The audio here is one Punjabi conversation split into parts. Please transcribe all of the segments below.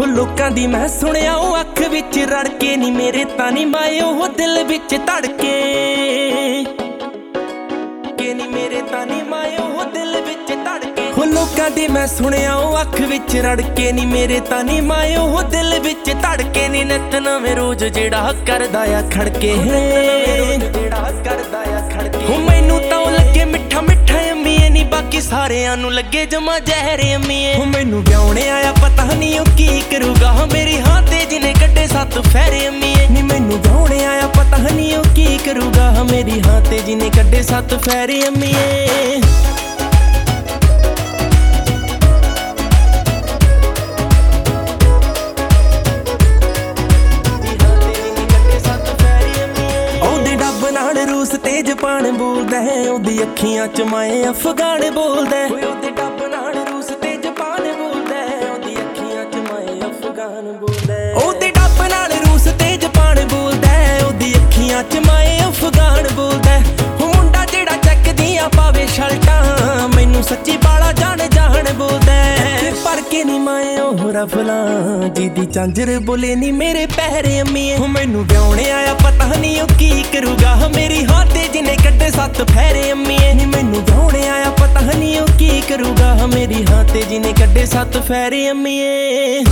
ਲੋਕਾਂ ਦੀ ਮੈਂ ਸੁਣਿਆ ਉਹ ਅੱਖ ਵਿੱਚ ਰੜ ਕੇ ਨੀ ਮੇਰੇ ਤਾਂ ਨੀ ਮਾਏ ਉਹ ਦਿਲ ਵਿੱਚ ਧੜਕੇ ਨੀ ਮੇਰੇ ਤਾਂ ਨੀ ਮਾਏ ਉਹ ਦਿਲ ਵਿੱਚ ਧੜਕੇ ਹੋ ਲੋਕਾਂ ਦੀ ਮੈਂ ਸੁਣਿਆ ਉਹ ਅੱਖ ਵਿੱਚ ਰੜ ਕੇ ਨੀ ਮੇਰੇ ਤਾਂ ਨੀ ਮਾਏ ਉਹ ਦਿਲ ਵਿੱਚ ਧੜਕੇ ਨੀ ਨਿਤ ਨਵੇਂ ਰੋਜ਼ ਜਿਹੜਾ ਕਰਦਾ ਆ ਖੜਕੇ ਜਿਹੜਾ ਕਰਦਾ ਆ ਖੜਕੇ ਹੋ ਮੈਨੂੰ ਤਾਂ ਉਹ ਲੱਗੇ ਮਿੱਠਾ ਮਿੱਠਾ ਅੰਮੀਏ ਨੀ ਬਾਕੀ ਸਾਰਿਆਂ ਨੂੰ ਲੱਗੇ ਜਮਾ ਜ਼ਹਿਰ ਅੰਮੀਏ ਹੋ ਮੈਨੂੰ ਵਿਆਹੁਣੇ ਆਇਆ ਪਤਾ ਨਹੀਂ ਉਹ ਕੀ ਕਰੂਗਾ ਮੇਰੀ ਹਾਂ ਤੇ ਜਿਹਨੇ ਕੱਢੇ 7 ਫੇਰੇ ਅੰਮੀਏ ਨੀ ਮੈਨੂੰ ਵਿਆਹੁਣੇ ਆਇਆ ਪਤਾ ਨਹੀਂ ਉਹ ਕੀ ਕਰੂਗਾ ਮੇਰੀ ਹਾਂ ਤੇ ਜਿਹਨੇ ਕੱਢੇ 7 ਫੇਰੇ ਅੰਮੀਏ ਰੂਸ ਤੇ ਜਪਾਨ ਬੋਲਦਾ ਹੈ ਉਹਦੀ ਅੱਖੀਆਂ ਚ ਮਾਏ ਅਫਗਾਨ ਬੋਲਦਾ ਉਹਦੇ ਡੱਬ ਨਾਲ ਰੂਸ ਤੇ ਜਪਾਨ ਬੋਲਦਾ ਉਹਦੀ ਅੱਖੀਆਂ ਚ ਮਾਏ ਅਫਗਾਨ ਬੋਲਦਾ ਉਹਦੇ ਡੱਬ ਨਾਲ ਰੂਸ ਤੇ ਜਪਾਨ ਬੋਲਦਾ ਉਹਦੀ ਅੱਖੀਆਂ ਚ ਮਾਏ ਅਫਗਾਨ ਬੋਲਦਾ ਉਹ ਮੁੰਡਾ ਜਿਹੜਾ ਚੱਕਦੀਆਂ ਪਾਵੇ ਸ਼ਲਟਾਂ ਮੈਨੂੰ ਸੱਚੀ ਬਾਲਾ ਜਾਣ ਜਾਣ ਬੋਲਦਾ ਪਰ ਕੇ ਨੀ ਮਾਏ ਉਹ ਰਫਲਾਂ ਜਿਹਦੀ ਚਾਂਜਰ ਬੋਲੇ ਨੀ ਮੇਰੇ ਪੈਰੇ ਅੰਮੀਏ ਉਹ ਮੈਨੂੰ ਵਿਆਹੁਣੇ ਆਇਆ ਪਤਾ ਨਹੀਂ ਉਹ ਕੀ ਕਰੂਗਾ ਮੇਰੀ ਹਾਂ ਤੇ ਜਿਹਨੇ ਕੱਢੇ 7 ਫੇਰੇ ਅੰਮੀਏ ਨੀ ਮੈਨੂੰ ਵਿਆਹੁਣੇ ਆਇਆ ਪਤਾ ਨਹੀਂ ਉਹ ਕੀ ਕਰੂਗਾ ਮੇਰੀ ਹਾਂ ਤੇ ਜਿਹਨੇ ਕੱਢੇ 7 ਫੇਰੇ ਅੰਮੀਏ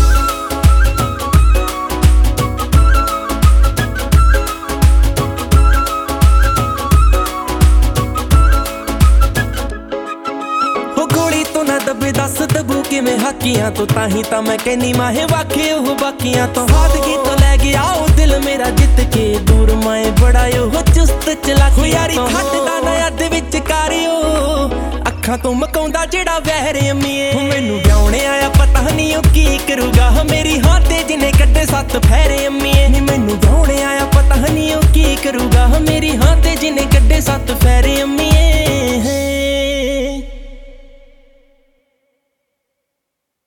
ਦੱਸ ਦਬੂ ਕਿਵੇਂ ਹਾਕੀਆਂ ਤੋਂ ਤਾਹੀਂ ਤਾਂ ਮੈਂ ਕਹਿਨੀ ਮਾਹੇ ਵਾਖੇ ਉਹ ਬਾਕੀਆਂ ਤੋਂ ਹਾਦਗੀ ਤੋਂ ਲੈ ਗਿਆ ਉਹ ਦਿਲ ਮੇਰਾ ਜਿੱਤ ਕੇ ਦੂਰ ਮਾਏ ਬੜਾ ਉਹ ਚੁਸਤ ਚਲਾਕੀ ਯਾਰੀ ਖੱਟਦਾ ਨਾ ਅੱਧ ਵਿੱਚ ਕਾਰਿਓ ਅੱਖਾਂ ਤੋਂ ਮਕਾਉਂਦਾ ਜਿਹੜਾ ਵਹਿਰ ਅੰਮੀਏ ਮੈਨੂੰ ਵਿਆਹੁਣੇ ਆਇਆ ਪਤਾ ਨਹੀਂ ਉਹ ਕੀ ਕਰੂਗਾ ਮੇਰੀ ਹਾਂ ਤੇ ਜਿਹਨੇ ਕੱਢੇ 7 ਫੇਰੇ ਅੰਮੀਏ ਨੀ ਮੈਨੂੰ ਵਿਆਹੁਣੇ ਆਇਆ ਪਤਾ ਨਹੀਂ ਉਹ ਕੀ ਕਰੂਗਾ ਮੇਰੀ ਹਾਂ ਤੇ ਜਿਹਨੇ ਕੱਢੇ 7 ਫੇਰੇ ਅੰਮੀਏ